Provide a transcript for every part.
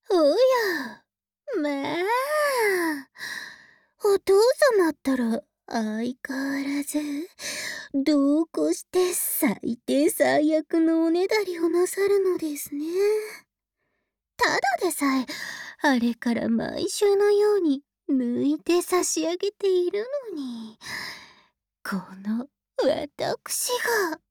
おや、まあ、お父様ったら相変わらず、どうこして最低最悪のおねだりをなさるのですね。ただでさえ、あれから毎週のように抜いて差し上げているのに、この私が、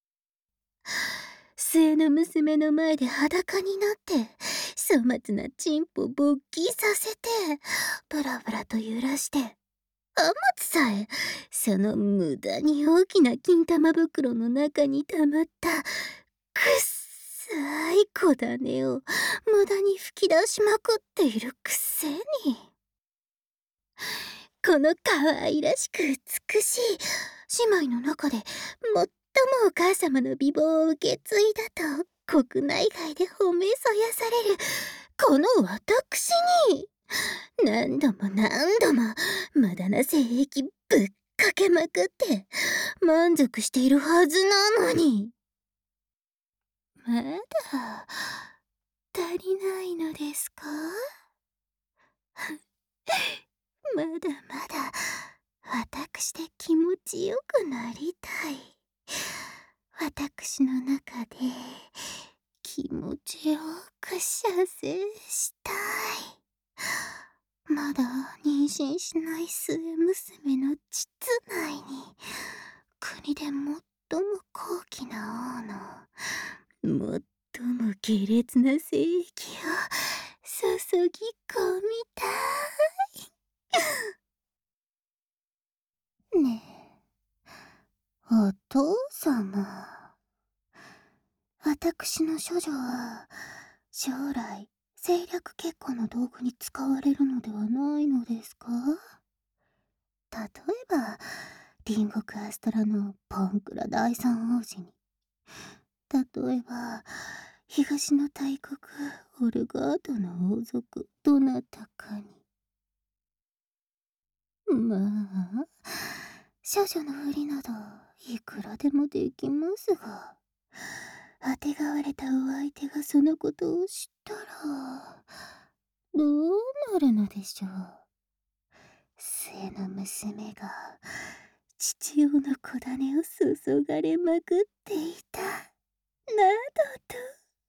末の娘の前で裸になって、粗末なチンポ勃起させて、ブラブラと揺らして、天津さえ、その無駄に大きな金玉袋の中に溜まった、くっさい小種を無駄に吹き出しまくっているくせに。この可愛らしく美しい姉妹の中で最もお母様の美貌を受け継いだと国内外で褒めそやされるこの私に何度も何度も無駄な性癖ぶっかけまくって満足しているはずなのに、まだ足りないのですか？まだまだ私で気持ちよくなりたい。私の中で気持ちよく射精したい。まだ妊娠しない末娘の膣内に国で最も高貴な王の最も下劣な性液を注ぎ込みたい。ねえ、お父様。私の処女は将来政略結婚の道具に使われるのではないのですか？例えば隣国アストラのポンクラ第三王子に、例えば東の大国オルガードの王族どなたかに。まあ処女のふりなどいくらでもできますが、あてがわれたお相手がそのことを知ったらどうなるのでしょう。末の娘が父親の子種を注がれまくっていたなどと。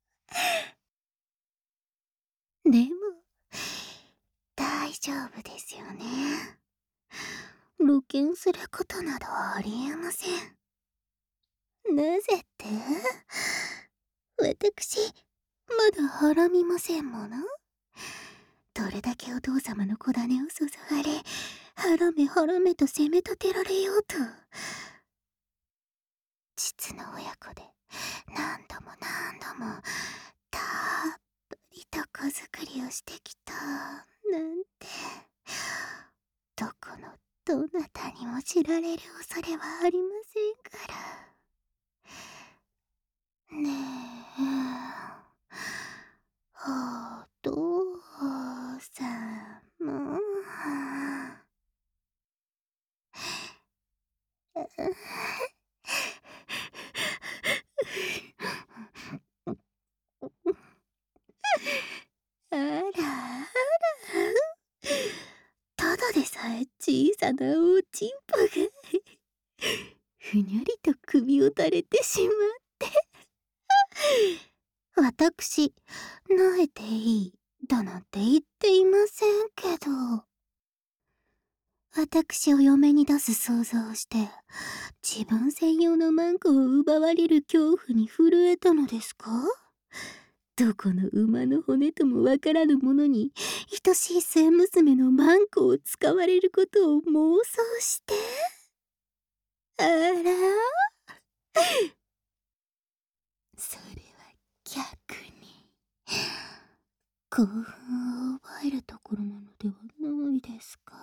でも大丈夫ですよね。露見することなどありえません。なぜって、私まだはらみませんもの。どれだけお父様の子種を注がれ、はらめはらめと責め立てられようと、実の親子で何度も何度もたっぷりと子作りをしてきたなんて、どこのどなたにも知られる恐れはありませんから。ねえ、お父様。あらあら、ただでさえ小さなおちんぽがふにゃりと首を垂れてしまって、私萎えていいだなんて言っていませんけど、私を嫁に出す想像をして自分専用のマンコを奪われる恐怖に震えたのですか？どこの馬の骨ともわからぬものに愛しい末娘のマンコを使われることを妄想して、あらそれは逆に興奮を奪えるところなのではないですか？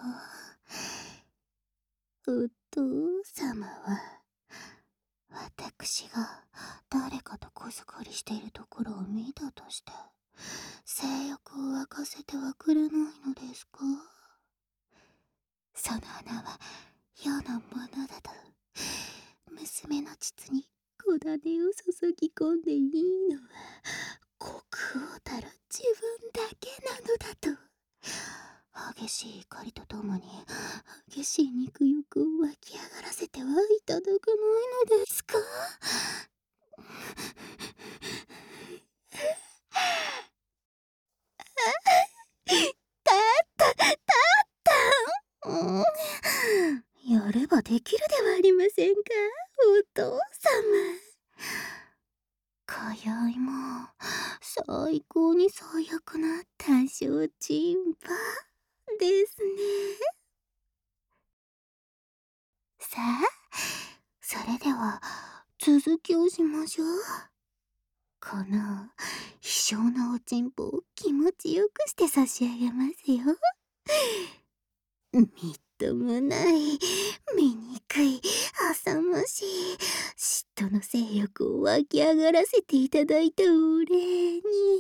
お父様は私が誰かと子作りしているところを見たとして性欲を沸かせてはくれないのですか？その穴は世のものだと娘の膣に子種を注ぎ込んでいいのは国王たる自分だけなのだと。激しい怒りとともに激しい肉欲を湧き上がらせてはいただけないのですか？たったたった、やればできるではありませんか、お父様。今宵も最高に最悪な多少チンパですね。さあ、それでは続きをしましょう。この希少なおちんぽを気持ちよくして差し上げますよ。みっともない、醜い、浅ましい、嫉妬の性欲を湧き上がらせていただいたお礼に。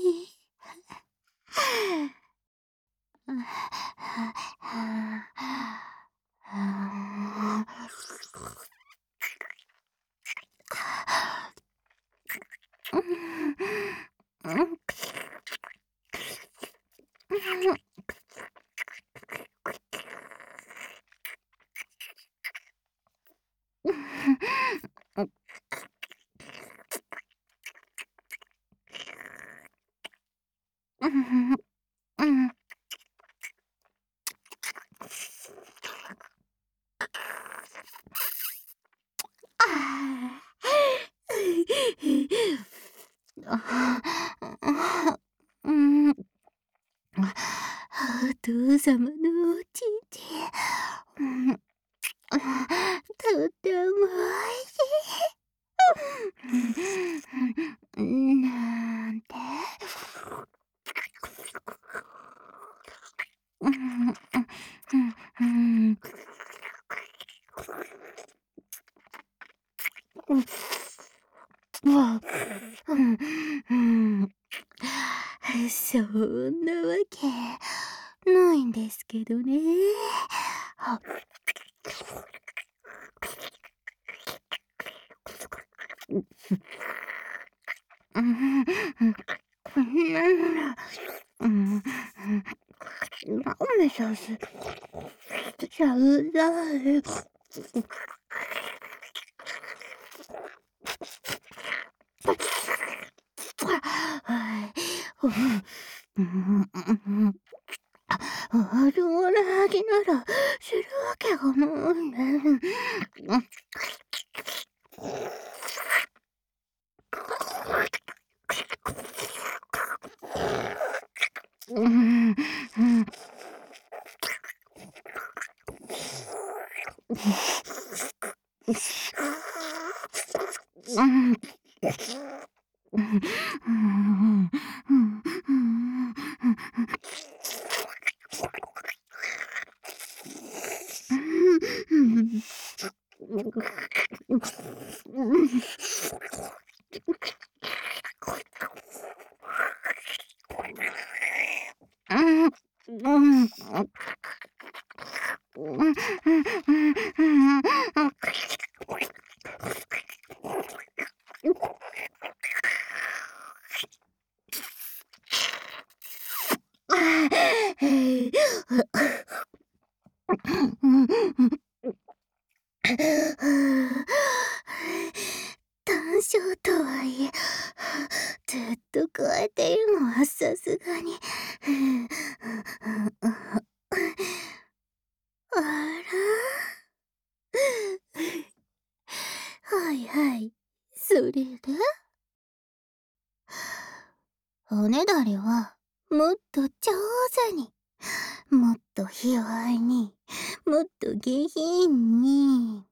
お父様のおちんちん、とってもおいしい。なんて。そんなわけないんですけどね。なんでしょうす。じゃあ、うざい。はい。そんな味ならするわけがないね。短所とはいえ、ずっと加えているのはさすがに。あら？はいはい。それで？おねだりはもっと上手に、もっと卑猥に、もっと下品に。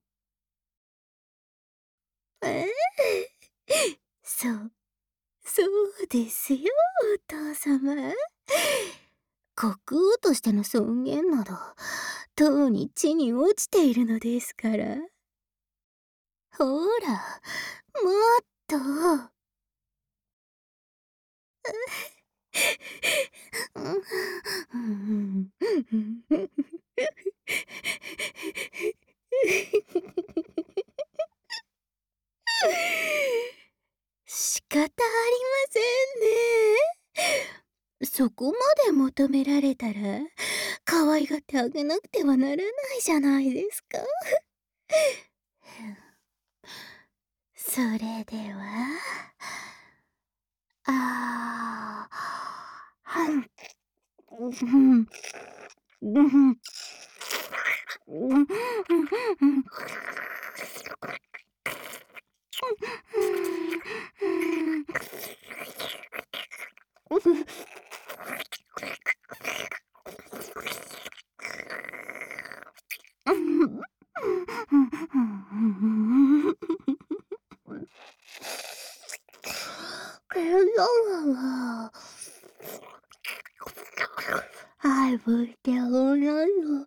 ええ、そう、そうですよ、お父様。国王としての尊厳など、とうに地に落ちているのですから。ほら、もっと。仕方ありませんね。 そこまで求められたら、可愛がってあげなくてはならないじゃないですか。それでは、ああ、はん、うん、うん、うん、I will tell you,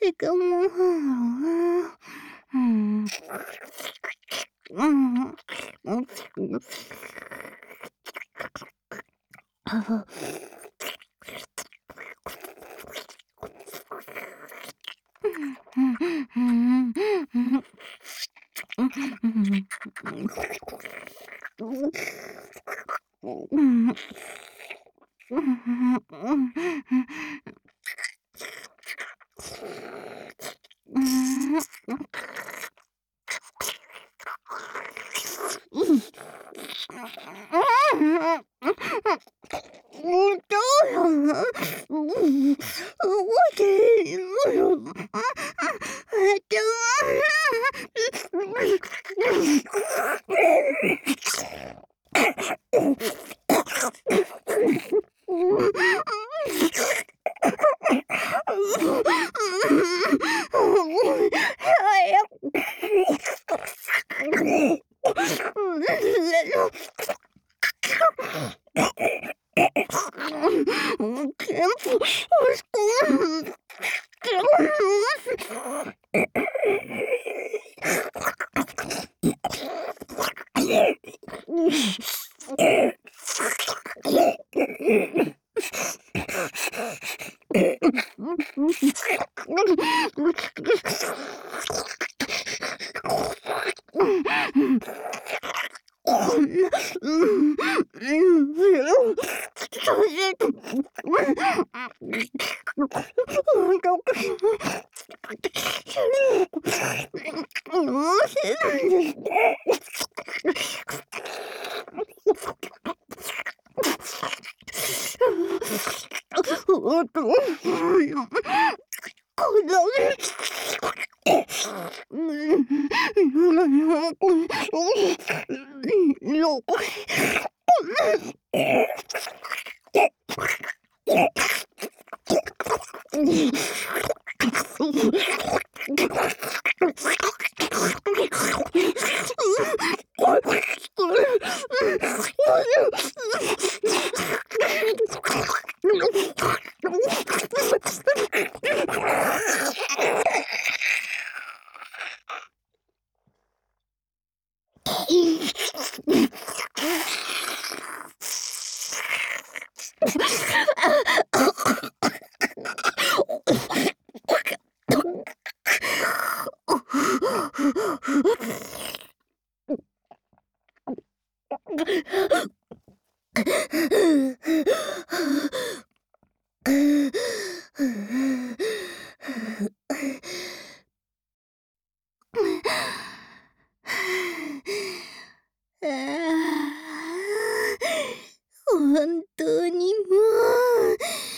本当にもう、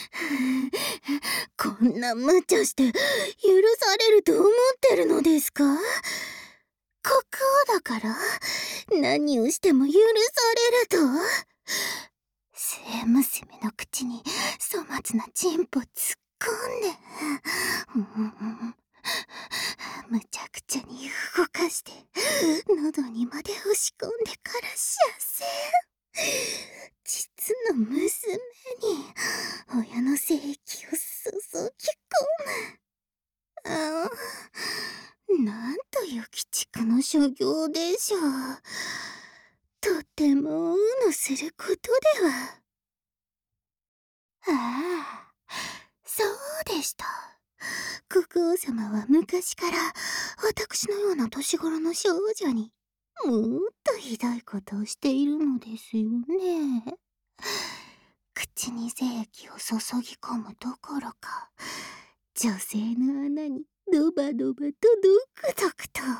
こんな無茶して許されると思ってるのですか？国王だから何をしても許されると？末娘の口に粗末なチンポ突っ込んで、むちゃくちゃに動かして喉にまで押し込んでから射精。実の娘に親の精液を注ぎ込む。ああ、なんという鬼畜の所業でしょう。とても王のすることでは。ああ、そうでした。国王様は昔から私のような年頃の少女にもっとひどいことをしているのですよね。口口に精液を注ぎ込むどころか、女性の穴にドバドバとドクドクと。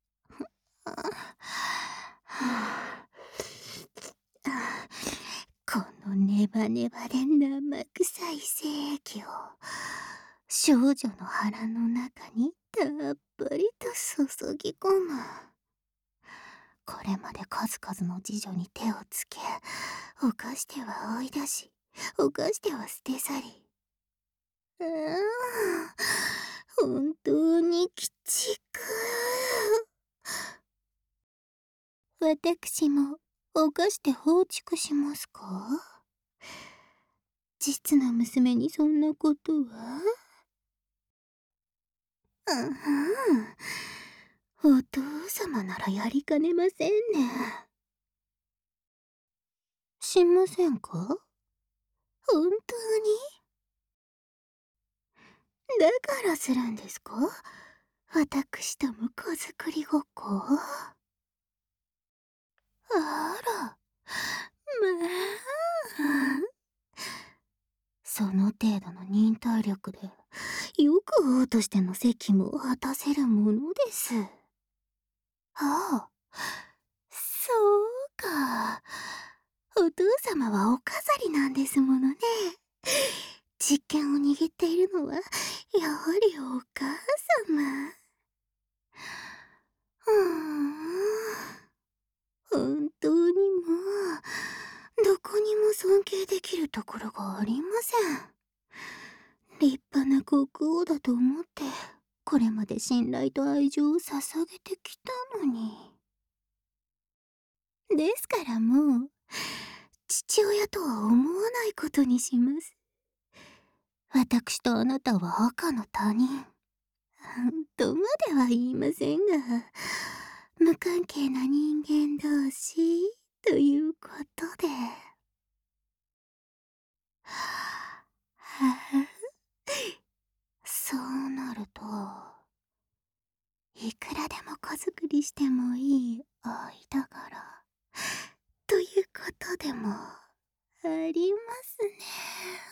このネバネバで生臭い精液を少女の腹の中にたっぷりと注ぎ込む。これまで数々の次女に手をつけ、犯しては追い出し、犯しては捨て去り。本当に鬼畜。私も犯して放逐しますか？実の娘にそんなことは？お父様ならやりかねませんね。しませんか？本当に？だからするんですか？私とも子作りごっこ？あら、まあ。その程度の忍耐力で、よく王としての責務を果たせるものです。ああ、そうか。お父様はお飾りなんですものね。実権を握っているのは、やはりお母様。本当にもう、どこにも尊敬できるところがありません。立派な国王だと思って、これまで信頼と愛情を捧げてきたのに。ですからもう、父親とは思わないことにします。私とあなたは赤の他人。とまでは言いませんが、無関係な人間同士ということで。はあ、そうなると、いくらでも子作りしてもいい間柄ということでもありますね。